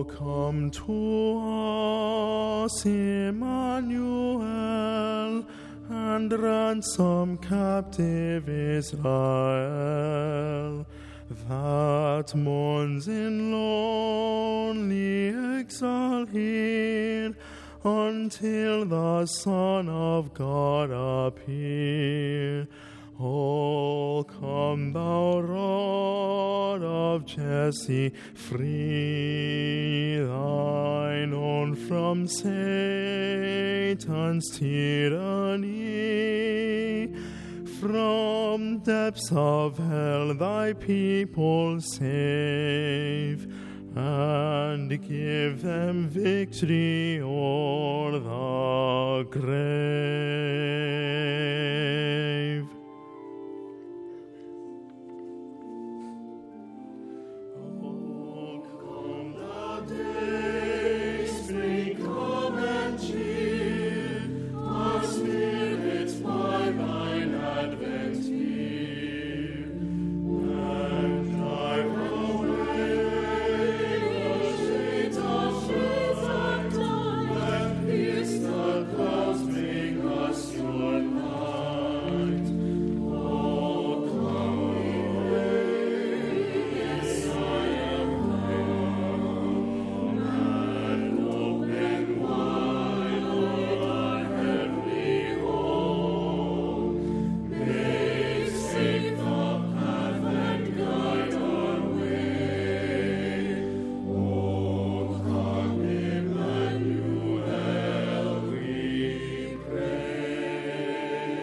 come to us, Emmanuel, and ransom captive Israel, that mourns in lonely exile here, until the Son of God appear. Oh, come thou Rod of Jesse, free thine own from Satan's tyranny. From depths of hell thy people save, and give them victory o'er the grave. Oh, come the day, spring come and cheer, our spirits by thine advent here, and drive away the shades of shades of time, and pierce the clouds, bring us your light. Oh, come we pray, yes, I am come, and open wide our heavenly home. Make safe the path and guide our way. Oh, come Emmanuel, we pray.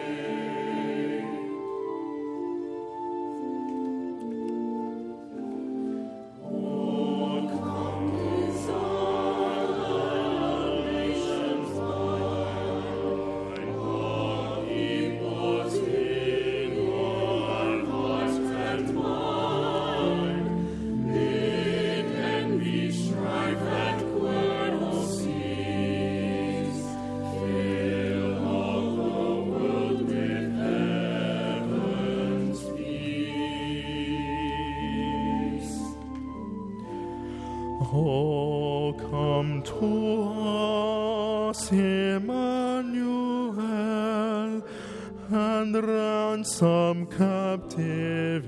Oh, come desire nations thine, all peoples in our hearts and mind. Bid envy, strife, and quarrel cease. Fill all the world with heaven's peace. Oh, come to us, Emmanuel, and ransom captive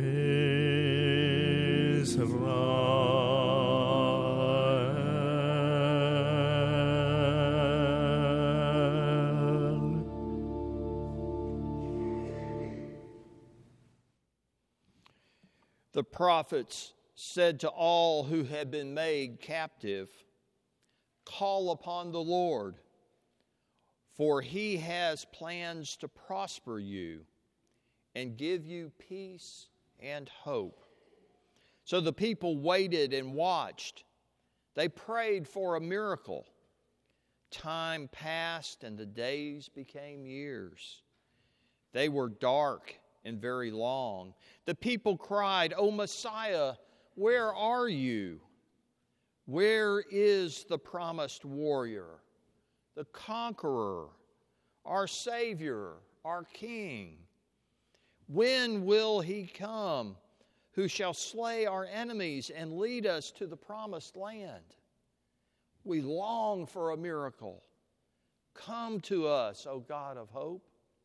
Israel. The prophets said to all who had been made captive, "Call upon the Lord, for he has plans to prosper you and give you peace and hope." So the people waited and watched. They prayed for a miracle. Time passed and the days became years. They were dark and very long. The people cried, "O Messiah, where are you? Where is the promised warrior, the conqueror, our Savior, our King? When will he come, who shall slay our enemies and lead us to the promised land? We long for a miracle. Come to us, O God of hope."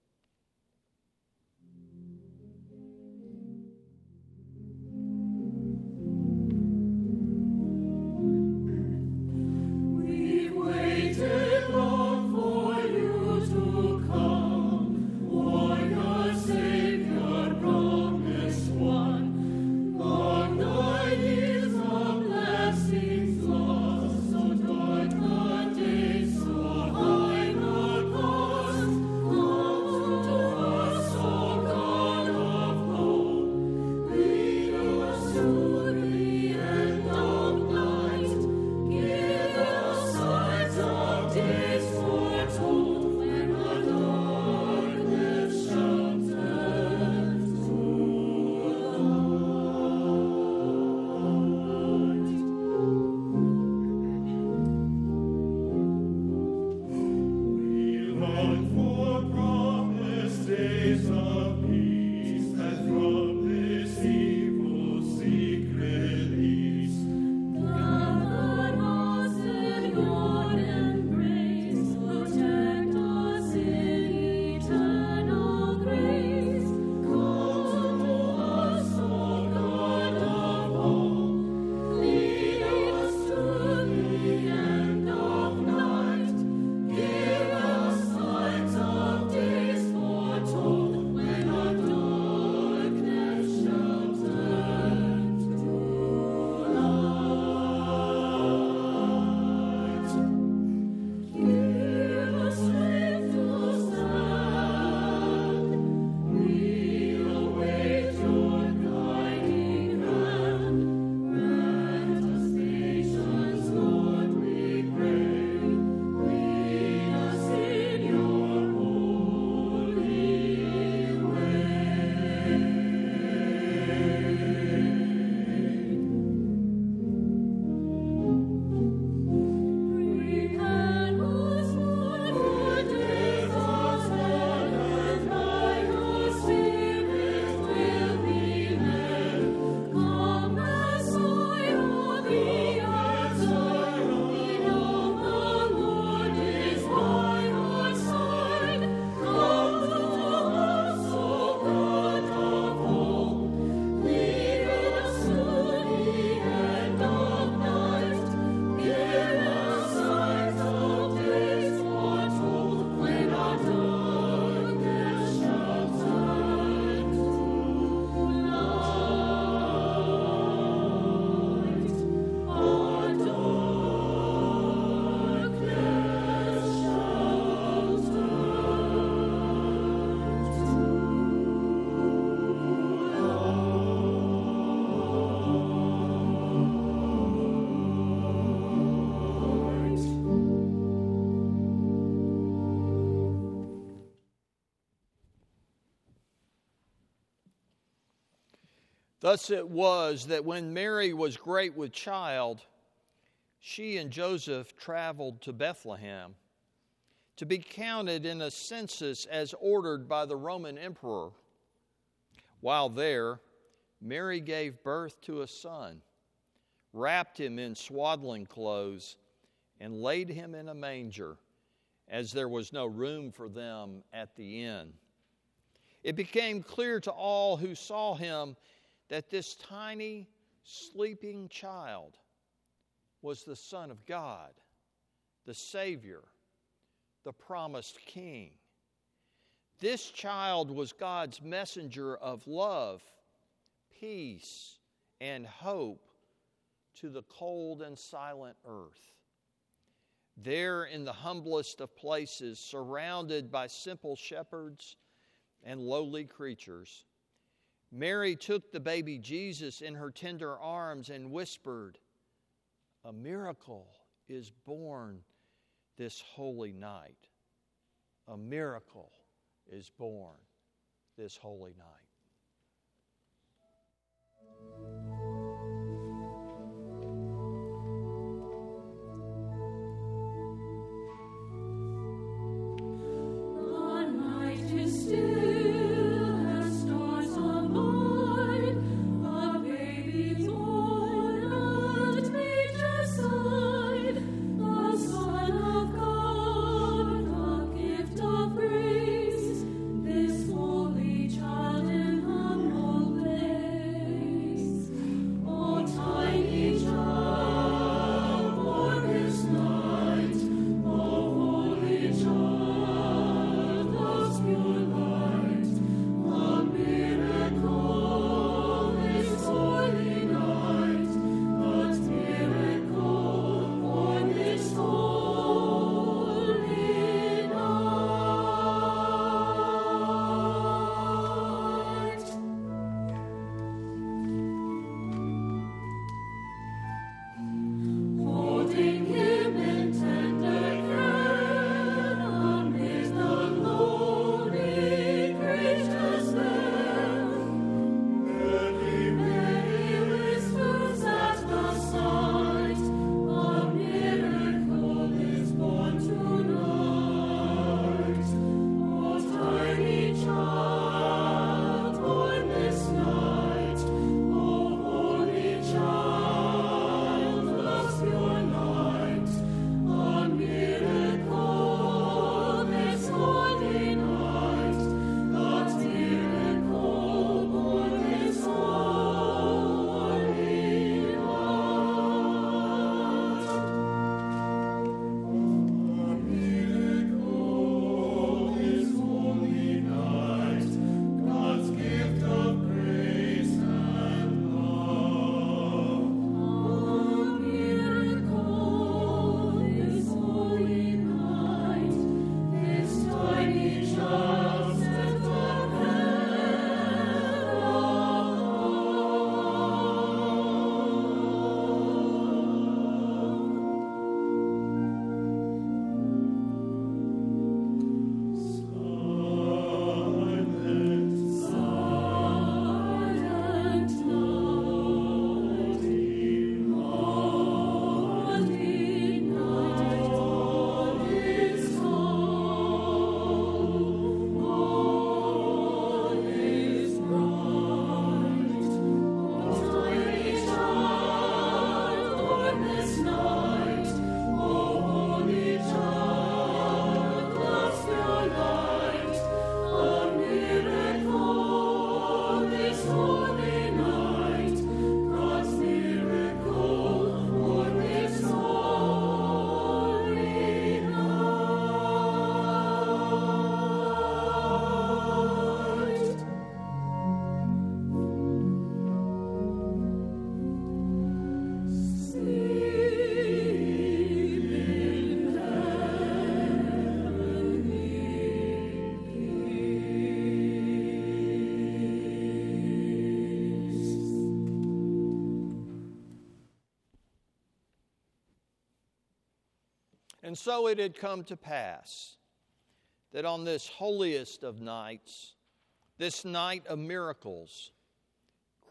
We've waited long for you to come, warrior, Savior, promised one. Long the years of blessings lost, so dark the days, so high the cost. Thus it was that when Mary was great with child, she and Joseph traveled to Bethlehem to be counted in a census as ordered by the Roman emperor. While there, Mary gave birth to a son, wrapped him in swaddling clothes, and laid him in a manger, as there was no room for them at the inn. It became clear to all who saw him that this tiny, sleeping child was the Son of God, the Savior, the promised King. This child was God's messenger of love, peace, and hope to the cold and silent earth. There in the humblest of places, surrounded by simple shepherds and lowly creatures, Mary took the baby Jesus in her tender arms and whispered, "A miracle is born this holy night. A miracle is born this holy night." And so it had come to pass that on this holiest of nights, this night of miracles,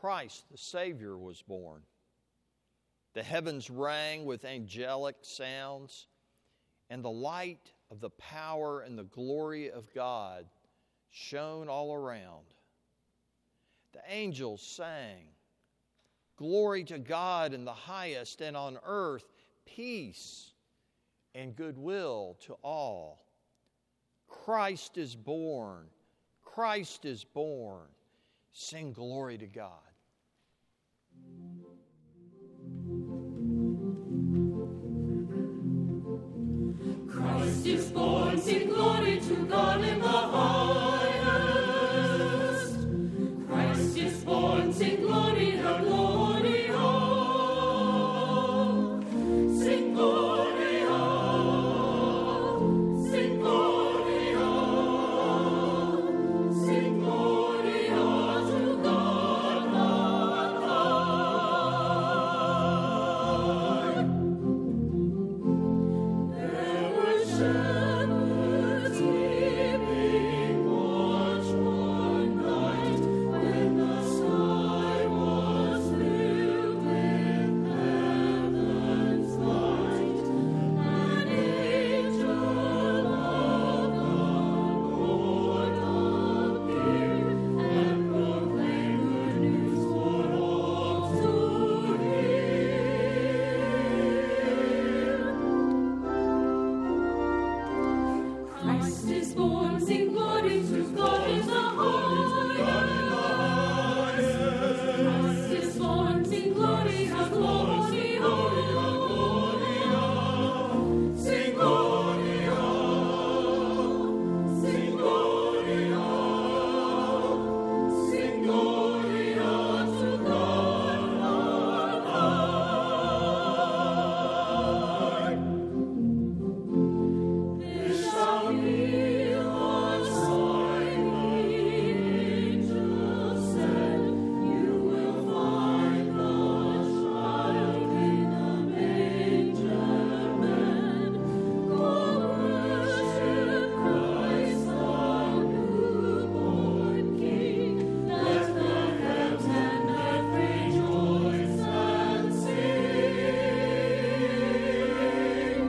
Christ, the Savior, was born. The heavens rang with angelic sounds, and the light of the power and the glory of God shone all around. The angels sang, "Glory to God in the highest, and on earth peace and goodwill to all. Christ is born. Christ is born. Sing glory to God." Christ is born, sing glory to God in the highest. Christ is born, sing Gloria, Gloria. Sing Gloria, sing Gloria, sing Gloria to God on high. There were shepherds keeping watch one night when the sky was filled with heaven's light. An angel of the Lord appeared and proclaimed good news for all to hear. Christ is born, sing glory to God in the highest. Christ is born, sing Gloria, Gloria, Gloria. Sing Gloria, sing Gloria, sing Gloria to God on high. There shall be a sign, the angel said, you will find the child in a manger bed. Go worship Christ, the newborn King. Let the heavens and earth rejoice and sing.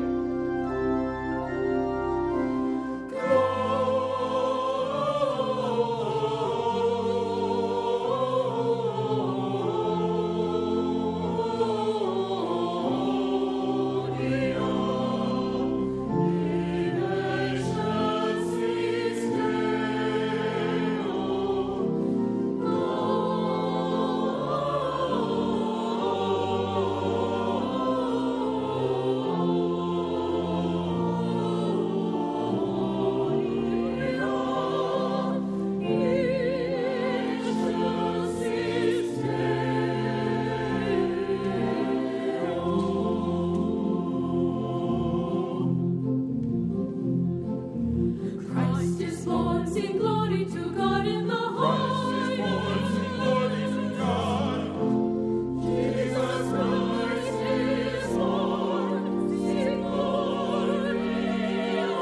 Christ is born, sing glory to God in the highest. Jesus Christ is born, sing Gloria.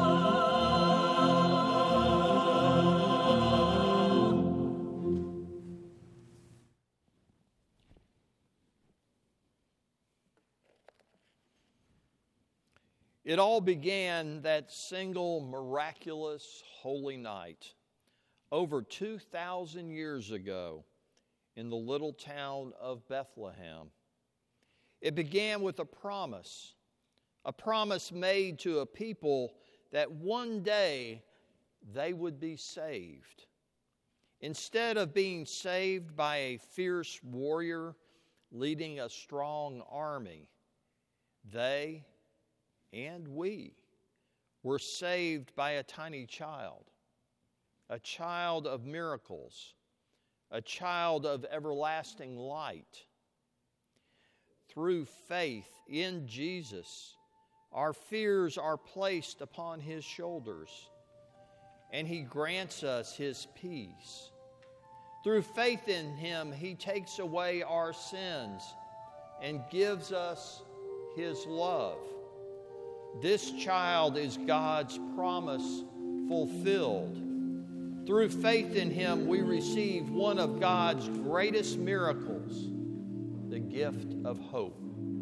It all began that single miraculous holy night over 2,000 years ago in the little town of Bethlehem. It began with a promise made to a people that one day they would be saved. Instead of being saved by a fierce warrior leading a strong army, they and we were saved by a tiny child, a child of miracles, a child of everlasting light. Through faith in Jesus, our fears are placed upon His shoulders, and He grants us His peace. Through faith in Him, He takes away our sins and gives us His love. This child is God's promise fulfilled. Through faith in him, we receive one of God's greatest miracles, the gift of hope.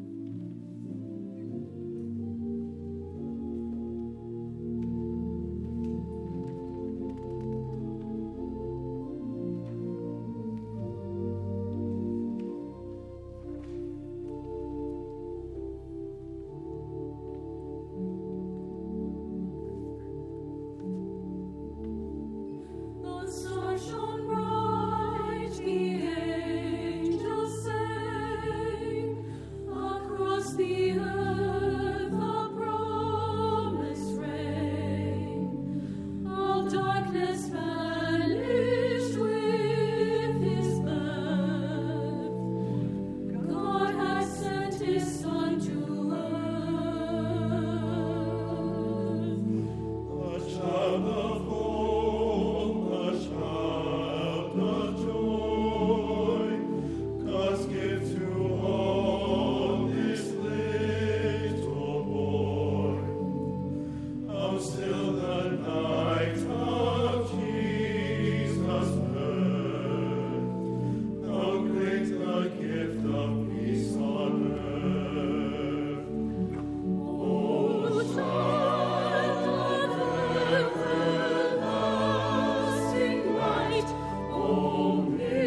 The star shone bright, the angels sang, across the earth the promise rang. All darkness vanished with his birth. God has sent his Son to earth. A child of hope, a child of joy, God's gift to all this little boy. How still the night of Jesus' birth, how great the gift of peace on earth. O child of everlasting light, O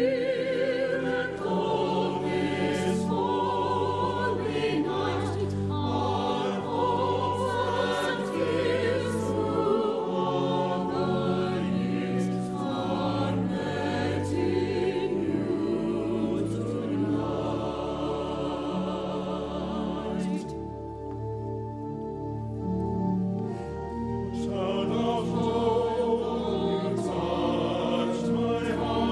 miracle this holy night, our hopes and fears through all the years are met in you tonight. Child of hope, you touched my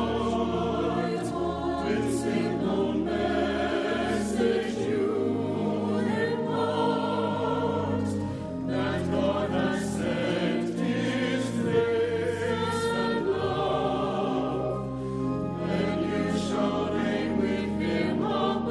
heart with signal message you impart, that God has sent His grace and love, and you shall reign with Him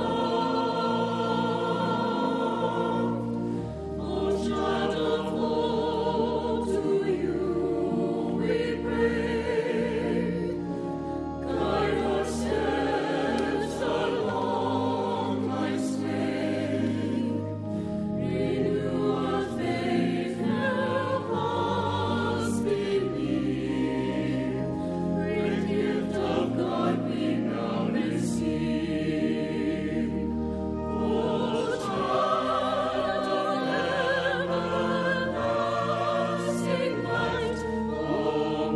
above. O child of hope, to you we pray. Guide our steps along life's way. Renew our faith, help us believe. Great gift of God we now receive. O child of everlasting light, O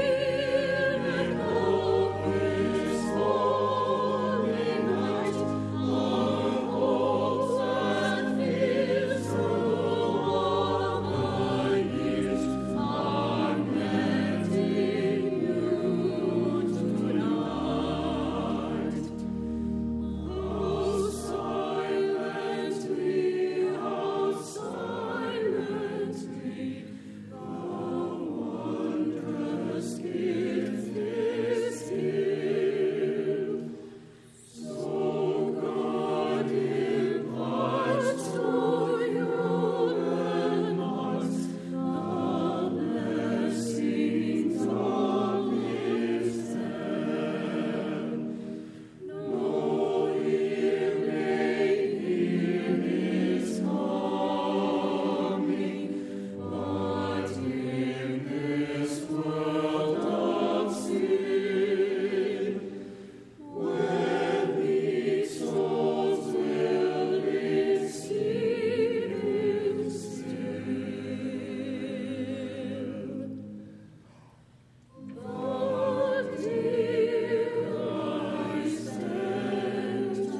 miracle this holy night, our hopes and fears through all the years are met in you tonight. How silently, the wondrous gift is here. So God imparts to human hearts the blessings of His hand. No ear may hear His coming, but in this world of sin, where weak souls will receive Him still. But dear, I stand to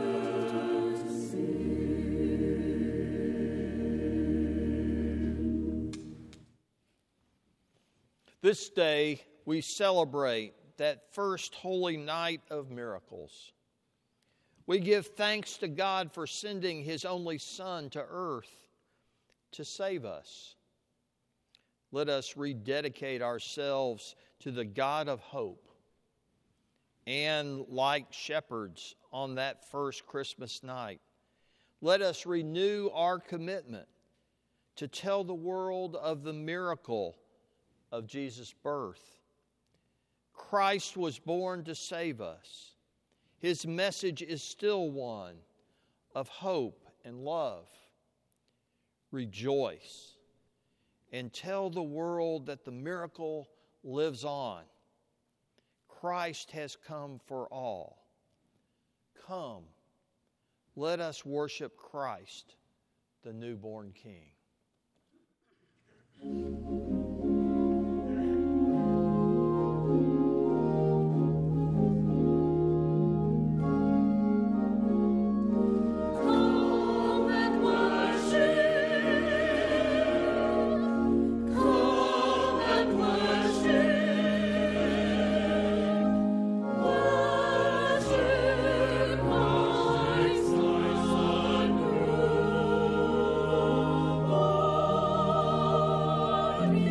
This day we celebrate that first holy night of miracles. We give thanks to God for sending His only Son to earth to save us. Let us rededicate ourselves to the God of hope. And like shepherds on that first Christmas night, let us renew our commitment to tell the world of the miracle of Jesus' birth Christ was born to save us. His message is still one of hope and love. Rejoice and tell the world that the miracle lives on. Christ has come for all. Come, let us worship Christ, the newborn King. Worship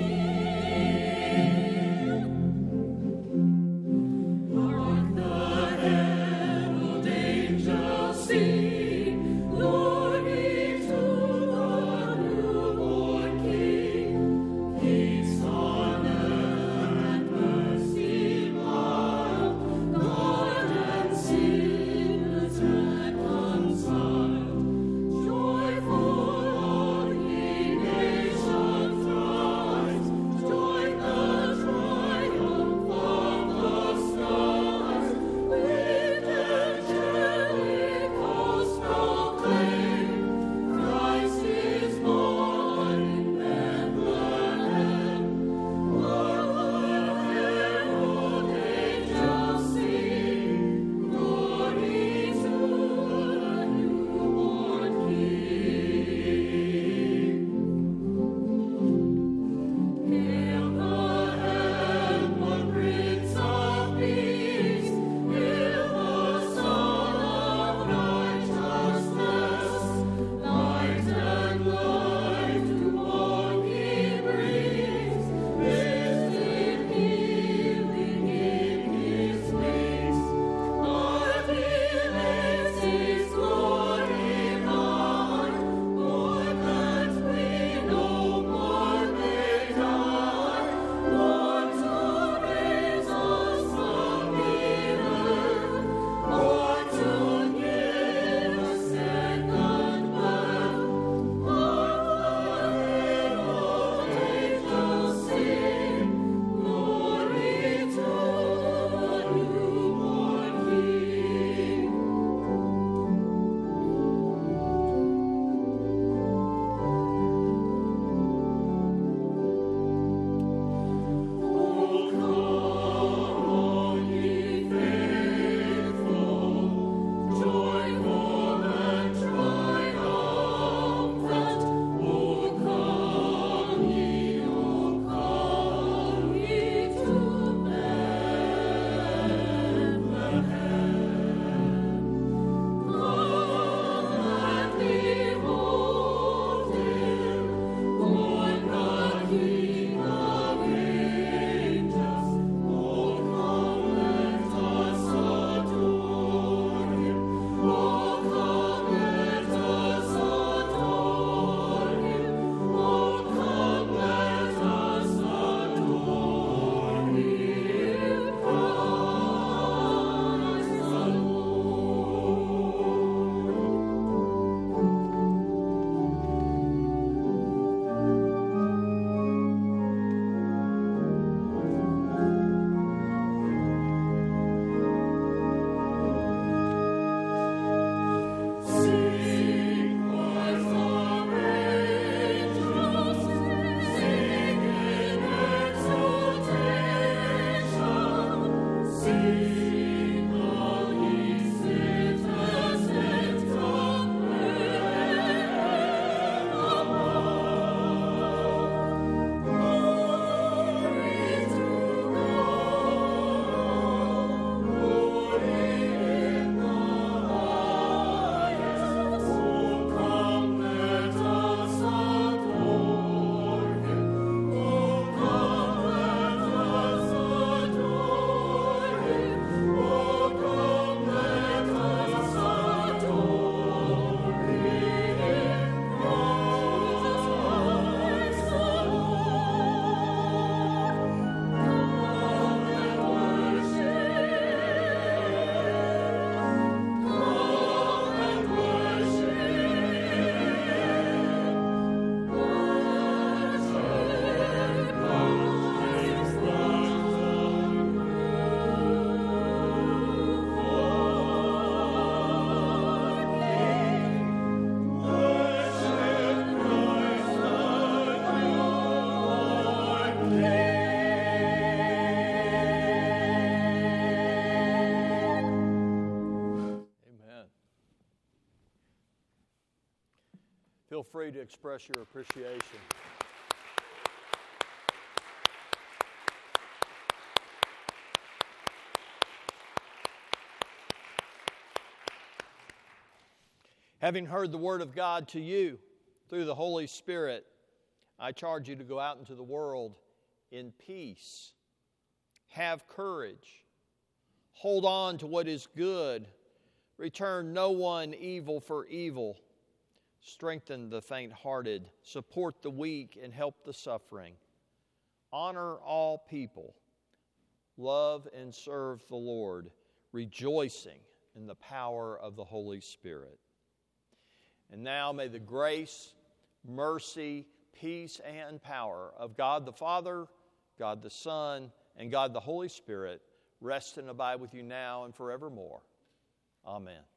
free to express your appreciation. Having heard the word of God to you through the Holy Spirit, I charge you to go out into the world in peace. Have courage. Hold on to what is good. Return no one evil for evil. Strengthen the faint-hearted. Support the weak and help the suffering. Honor all people. Love and serve the Lord, rejoicing in the power of the Holy Spirit. And now may the grace, mercy, peace, and power of God the Father, God the Son, and God the Holy Spirit rest and abide with you now and forevermore. Amen.